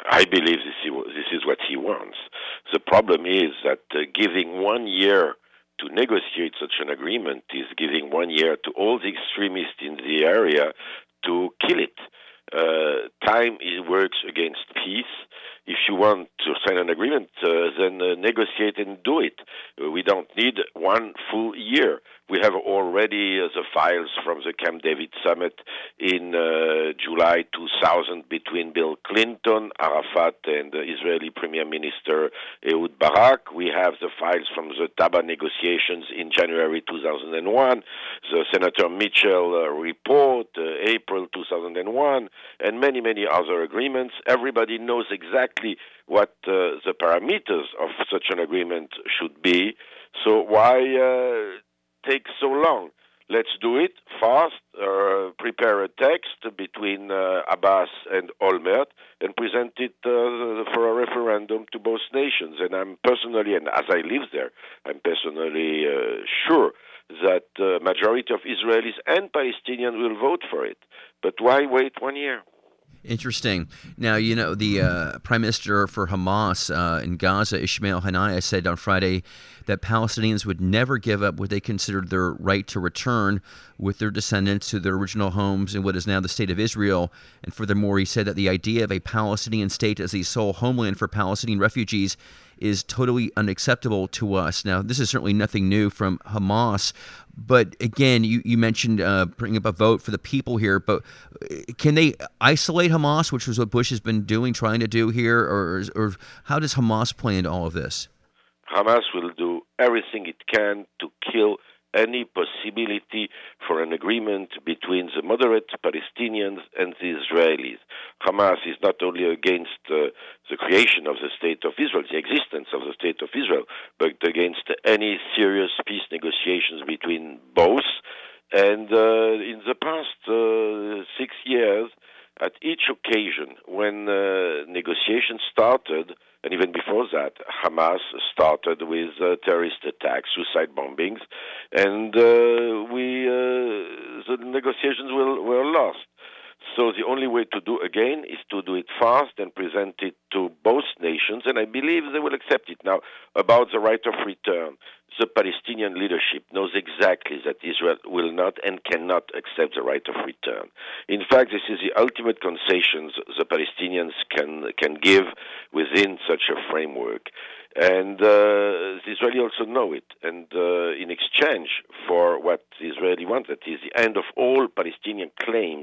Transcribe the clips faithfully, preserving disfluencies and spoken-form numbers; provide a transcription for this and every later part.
I believe this is, this is what he wants. The problem is that uh, giving one year to negotiate such an agreement is giving one year to all the extremists in the area to kill it. Uh, time is, works against peace. If you want to sign an agreement, uh, then uh, negotiate and do it. Uh, we don't need one full year. We have already uh, the files from the Camp David summit in uh, July two thousand between Bill Clinton, Arafat, and the Israeli Premier Minister Ehud Barak. We have the files from the Taba negotiations in January two thousand one, the Senator Mitchell uh, report, uh, April two thousand one, and many, many other agreements. Everybody knows exactly what uh, the parameters of such an agreement should be. So why uh, take so long? Let's do it fast, uh, prepare a text between uh, Abbas and Olmert and present it uh, for a referendum to both nations. And I'm personally, and as I live there, I'm personally uh, sure that the uh, majority of Israelis and Palestinians will vote for it. But why wait one year? Interesting. Now, you know, the uh, Prime Minister for Hamas uh, in Gaza, Ismail Haniyeh, said on Friday that Palestinians would never give up what they considered their right to return with their descendants to their original homes in what is now the State of Israel. And furthermore, he said that the idea of a Palestinian state as the sole homeland for Palestinian refugees is totally unacceptable to us. Now, this is certainly nothing new from Hamas, but again, you, you mentioned uh, bringing up a vote for the people here, but can they isolate Hamas, which was what Bush has been doing, trying to do here, or, or how does Hamas play into all of this? Hamas will do everything it can to kill any possibility for an agreement between the moderate Palestinians and the Israelis. Hamas is not only against uh, the creation of the State of Israel, the existence of the State of Israel, but against any serious peace negotiations between both. And uh, in the past uh, six years, at each occasion when uh, negotiations started, and even before that, Hamas started with uh, terrorist attacks, suicide bombings, and uh, we uh, the negotiations were, were lost. So the only way to do again is to do it fast and present it to both nations, and I believe they will accept it. Now, about the right of return, the Palestinian leadership knows exactly that Israel will not and cannot accept the right of return. In fact, this is the ultimate concessions the Palestinians can can give within such a framework. And uh, the Israelis also know it. And uh, in exchange for what the Israeli wants, that is the end of all Palestinian claims,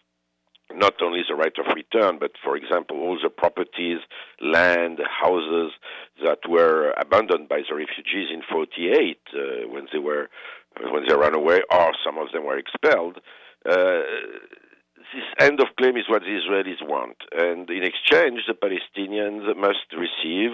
not only the right of return, but, for example, all the properties, land, houses that were abandoned by the refugees in forty-eight uh, when they were when they ran away, or some of them were expelled. Uh, this end of claim is what the Israelis want, and in exchange, the Palestinians must receive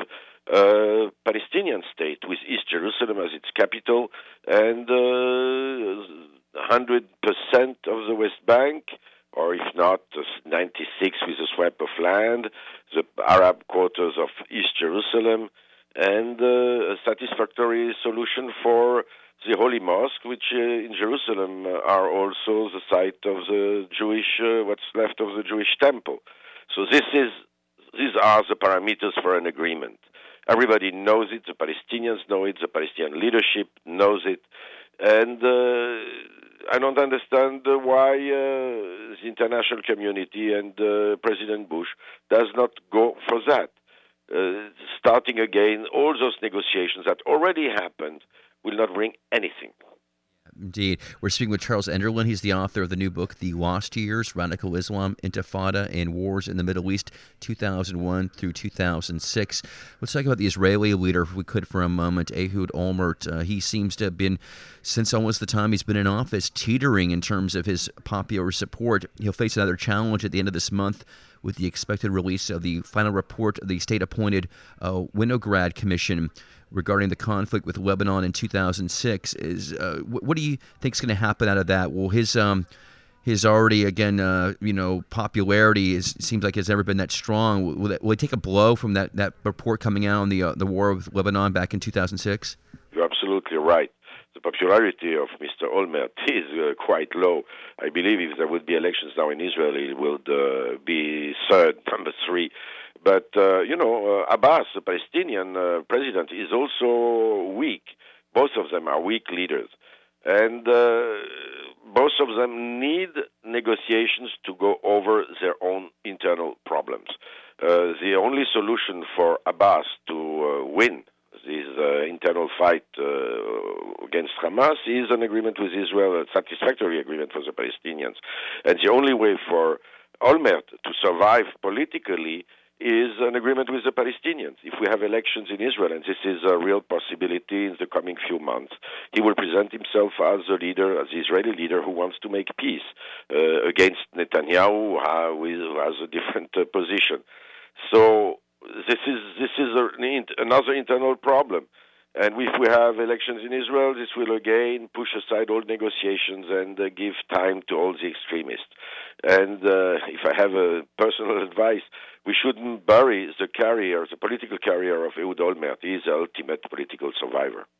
a Palestinian state with East Jerusalem as its capital and uh, one hundred percent of the West Bank, or if not, ninety-six with a swap of land, the Arab quarters of East Jerusalem, and uh, a satisfactory solution for the Holy Mosque, which uh, in Jerusalem uh, are also the site of the Jewish, uh, what's left of the Jewish temple. So this is, these are the parameters for an agreement. Everybody knows it, the Palestinians know it, the Palestinian leadership knows it, and uh, I don't understand why uh, the international community and uh, President Bush does not go for that. Uh, starting again, all those negotiations that already happened will not bring anything. Indeed. We're speaking with Charles Enderlin. He's the author of the new book, The Lost Years, Radical Islam, Intifada, and Wars in the Middle East, two thousand one through two thousand six. Let's talk about the Israeli leader, if we could, for a moment, Ehud Olmert. Uh, he seems to have been, since almost the time he's been in office, teetering in terms of his popular support. He'll face another challenge at the end of this month with the expected release of the final report of the state-appointed uh, Winograd Commission regarding the conflict with Lebanon in two thousand six. Is uh, what, what do you think is going to happen out of that? Will his um, his already again uh, you know popularity is seems like has never been that strong? Will it, will it take a blow from that, that report coming out on the uh, the war with Lebanon back in two thousand six? You're absolutely right. The popularity of Mister Olmert is uh, quite low. I believe if there would be elections now in Israel, it would uh, be third, number three. But, uh, you know, uh, Abbas, the Palestinian uh, president, is also weak. Both of them are weak leaders. And uh, both of them need negotiations to go over their own internal problems. Uh, the only solution for Abbas to uh, win this uh, internal fight uh, against Hamas is an agreement with Israel, a satisfactory agreement for the Palestinians. And the only way for Olmert to survive politically is an agreement with the Palestinians. If we have elections in Israel, and this is a real possibility in the coming few months, he will present himself as a leader, as the Israeli leader who wants to make peace uh, against Netanyahu, uh, who has a different uh, position. So this is this is a, another internal problem. And if we have elections in Israel, this will again push aside all negotiations and uh, give time to all the extremists. And uh, if I have a personal advice, we shouldn't bury the career, the political career of Ehud Olmert. He is the ultimate political survivor.